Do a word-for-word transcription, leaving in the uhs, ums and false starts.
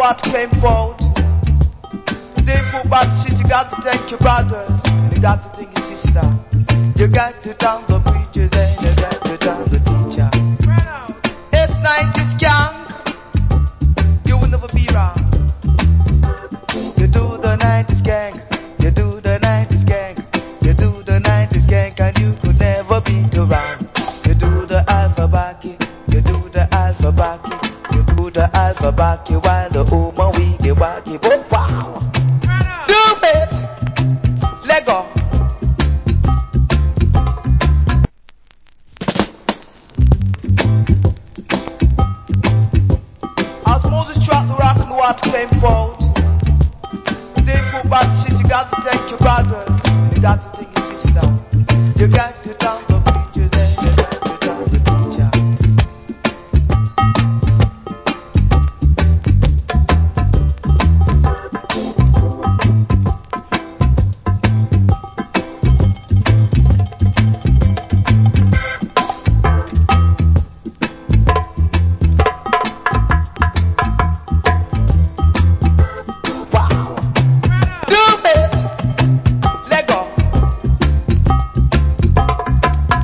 what came forth. Day for bad shit, you got to thank your brothers, and you got to thank your sister. You got to thank the preachers, and you got to thank the teacher. S nineties gang, you will never be wrong. You do the nineties gang, you do the nineties gang, you do the nineties gang, and you could never be too wrong. You do the alphabet, you do the alphabet, you do the alphabet, while the Oma we get wacky.